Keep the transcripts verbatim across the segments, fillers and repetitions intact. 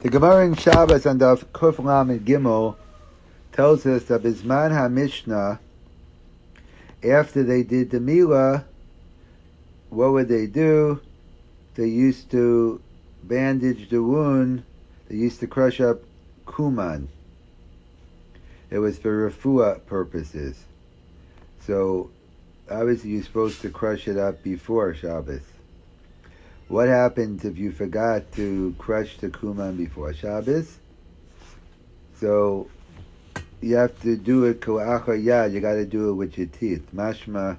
The Gemara in Shabbos and the Kuf Lamed Gimel tells us that Bisman HaMishnah, after they did the Milah, what would they do? They used to bandage the wound. They used to crush up kuman. It was for refuah purposes. So obviously you're supposed to crush it up before Shabbos. What happens if you forgot to crush the kuman before Shabbos? So you have to do it ko'achar yad. You got to do it with your teeth. Mashma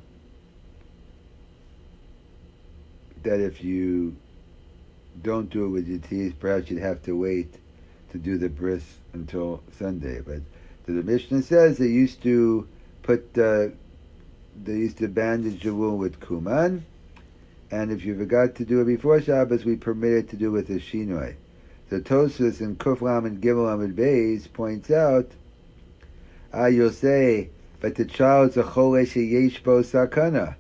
that if you don't do it with your teeth, perhaps you'd have to wait to do the bris until Sunday. But the Mishnah says they used to put uh, they used to bandage the wound with kuman, and if you forgot to do it before Shabbos, we permitted to do it with a shinoi. So Tosfos in Kuf Lamed Gimel Amud Beis points out, ah, you'll say, but the child's a chole sheyesh bo sakana.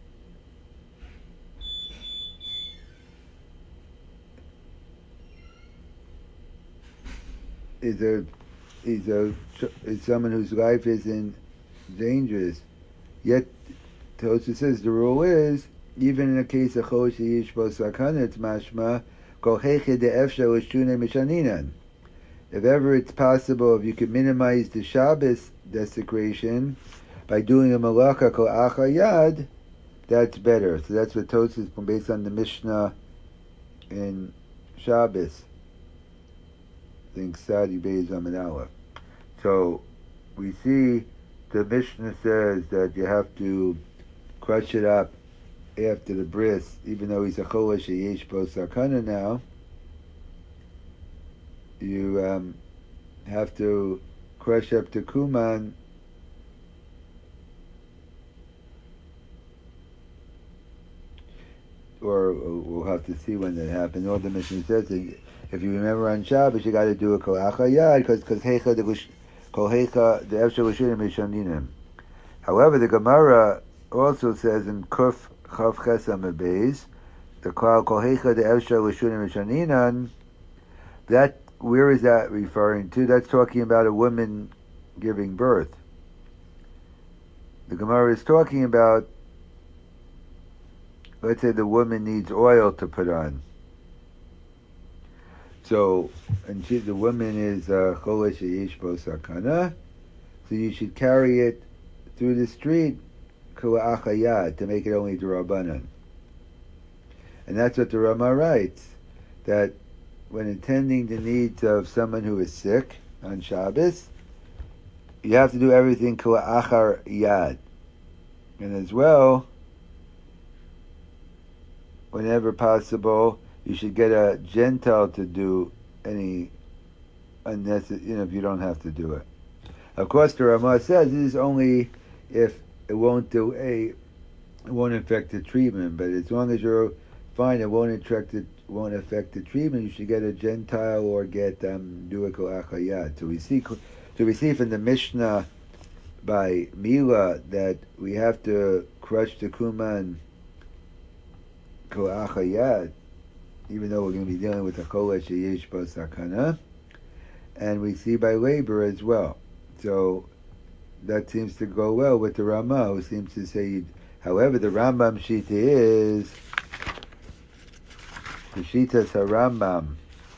Is a is a is someone whose life is in dangerous. Yet Tosfos says the rule is, even in a case of chol sheyish bo sakana, it's mashma kol heiche de'efsha l'shune mishaninan. If ever it's possible, if you could minimize the Shabbos desecration by doing a malacha kol achar yad, that's better. So that's what Tosfos, based on the Mishnah in Shabbos. I think Sadi Beis Amid Aleph. So we see the Mishnah says that you have to crush it up after the bris, even though he's a chol sheyesh bo sakana now. You um, have to crush up the kuman or we'll have to see when that happened. All the Mishnah says that if you remember on Shabbos, you got to do a kol achar yad because because heicha the kol heicha the efshel l'shunim mishaninim. However, the Gemara also says in Kuf Chav Ches Amud Beis, the kol kol heicha the efshel l'shunim mishaninan. That, where is that referring to? That's talking about a woman giving birth. The Gemara is talking about, let's say the woman needs oil to put on. So, and she, the woman is chole sheyesh bo sakana, so you should carry it through the street ko'achar yad to make it only d'Rabbanan. And that's what the Rama writes, that when attending the needs of someone who is sick on Shabbos, you have to do everything ko'achar yad. And as well, whenever possible, you should get a Gentile to do any unnecessary, you know, if you don't have to do it. Of course, the Ramah says this is only if it won't do a, it won't affect the treatment. But as long as you're fine, it won't affect the, won't affect the treatment. You should get a Gentile or get um, do a ko'achar yad. So we see, so we see from the Mishnah by Mila that we have to crush the kuman ko'achar yad, even though we're going to be dealing with a chol sheyesh bo sakana, and we see by labor as well. So that seems to go well with the Rama, who seems to say, however, the Rambam Shita is, the Shita's HaRambam,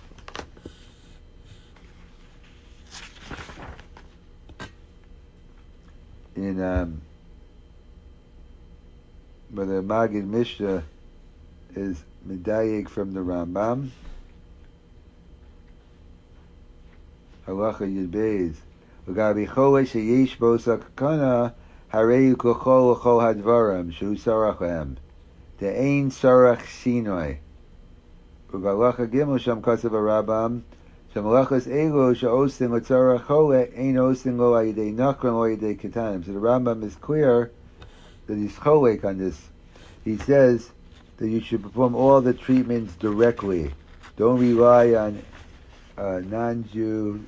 in, um, but the Magid Mishnah is medayik from the Rambam. Halacha Yud Beis. Ugabi chole sheyesh bo sakana harei kochol chol hadvarim shu sarach lehem de'ein sarach shinoi. Ugalacha Gimel sham kasav Rambam sham halachas elu she'osin l'tzarach chole ein osin lo ayidei nachron lo ayidei ketanim. So the Rambam is clear that he's cholek on this. He says that you should perform all the treatments directly. Don't rely on uh, non-Jew.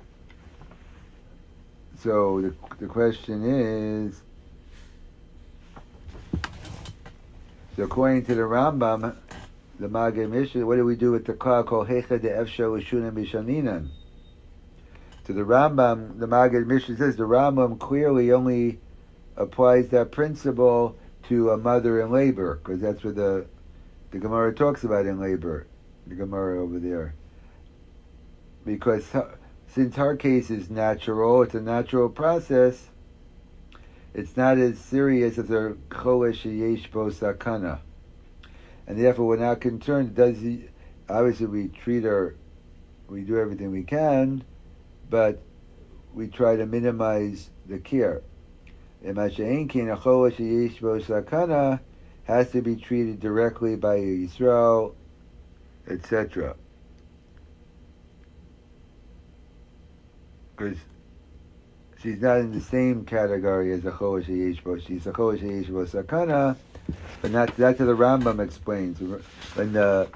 So the the question is, so according to the Rambam, the Magid Mishnah, what do we do with the call called Hecha de Efsha L'Shunim B'Shaninan? To the Rambam, the Magid Mishnah says the Rambam clearly only applies that principle to a mother in labor, because that's what the the Gemara talks about in labor, the Gemara over there. Because since her case is natural, it's a natural process, it's not as serious as a Chola Sheyesh Bo Sakana. And therefore we're not concerned. Does he, obviously we treat her, we do everything we can, but we try to minimize the care. Has to be treated directly by Yisrael, et cetera. Because she's not in the same category as a Chola Sheyesh Bo. She's a Chola Sheyesh Bo Sakana, but not, that's what the Rambam explains. When the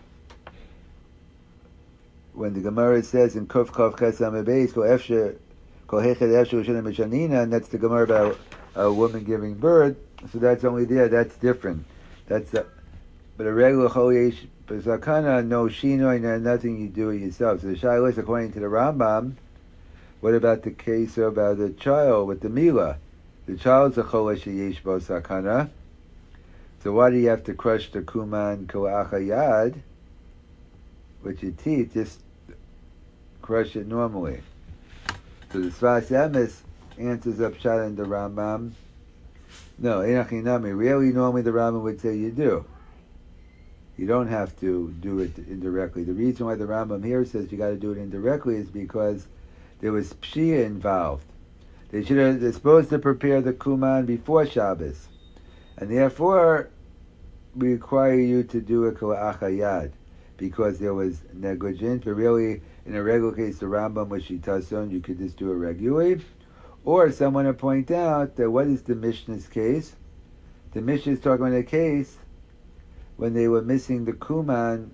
when the Gemara says in Kuf Kaf Chesam Beis Kol Efshe Kol Hechet Efshe L'Shunim B'Shanina, and that's the Gemara about a woman giving birth. So that's only there. That's different. That's a, but a regular Chol Yesh B'Sakana, no shinoi, no nothing. You do it yourself. So the Shaila is, according to the Rambam, what about the case about the child with the Mila? The child's a Chol Sheyesh Bo Sakana. So why do you have to crush the kuman ko'achayad with your teeth? Just crush it normally. So the Sfas Emes answers up shot in the Rambam. No, enachinami. Really, normally the Rambam would say you do. You don't have to do it indirectly. The reason why the Rambam here says you got to do it indirectly is because there was pshia involved. They should have. They're supposed to prepare the kuman before Shabbos. And therefore, we require you to do it ko'achayad, because there was negligence. But really, in a regular case, the Rambam was shitason, you could just do it regularly. Or someone will point out that what is the Mishnah's case? The Mishnah is talking about a case when they were missing the kuman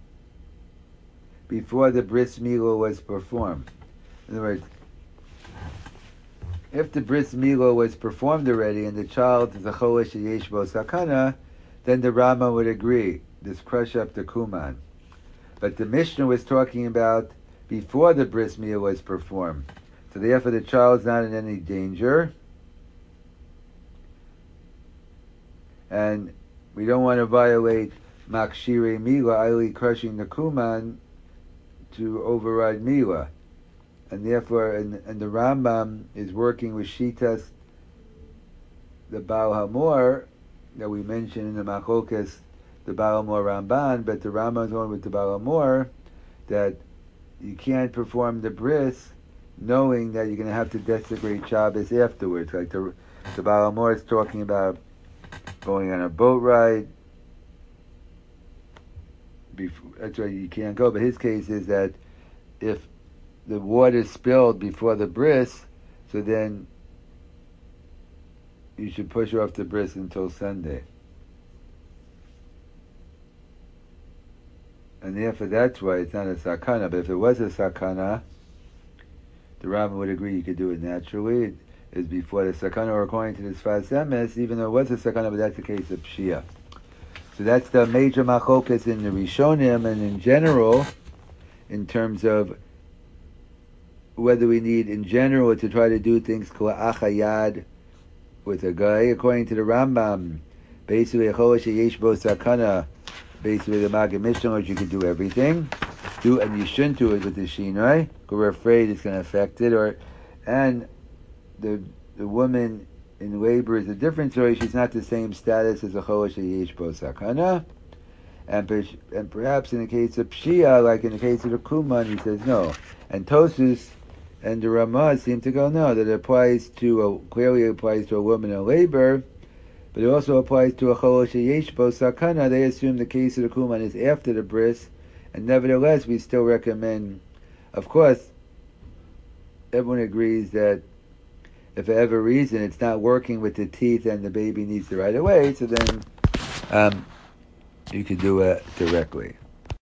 before the bris milah was performed. In other words, if the bris milah was performed already and the child is a Chola Sheyesh Bo Sakana, then the Rama would agree, just crush up the kuman. But the Mishnah was talking about before the bris milah was performed. So therefore the child's not in any danger. And we don't want to violate Makshire Milah, i.e. crushing the kuman, to override Milah. And therefore, and, and the Rambam is working with Shitas, the Baal HaMor, that we mentioned in the Machokas, the Baal HaMor Ramban, but the Rambam is going with the Baal HaMor, that you can't perform the bris knowing that you're going to have to desecrate Shabbos afterwards. Like the, the Baal HaMor is talking about going on a boat ride. Before, that's why you can't go. But his case is that if the water spilled before the bris, so then you should push off the bris until Sunday. And therefore that's why it's not a sakana. But if it was a sakana, the Rambam would agree you could do it naturally. It is before the sakana, or according to the Sfas Emes, even though it was a sakana, but that's the case of Pshia. So that's the major machokas in the Rishonim, and in general, in terms of whether we need in general to try to do things ko'achayad with a guy. According to the Rambam, basically a Chola Sheyesh Bo Sakana, basically the Magid Mishnah, you can do everything. Do and you shouldn't do it with the shinoi, because we're afraid it's going to affect it. Or and the the woman in labor is a different story. She's not the same status as a Chola Sheyesh Bo Sakana. And, per, and perhaps in the case of Pshia, like in the case of the Kuman, he says no. And Tosus and the Ramah seem to go no, that it applies to a, clearly applies to a woman in labor, but it also applies to a Chola Sheyesh Bo Sakana. They assume the case of the Kuman is after the bris, and nevertheless we still recommend, of course, everyone agrees that if for whatever reason it's not working with the teeth and the baby needs it right away, so then um, you can do it directly.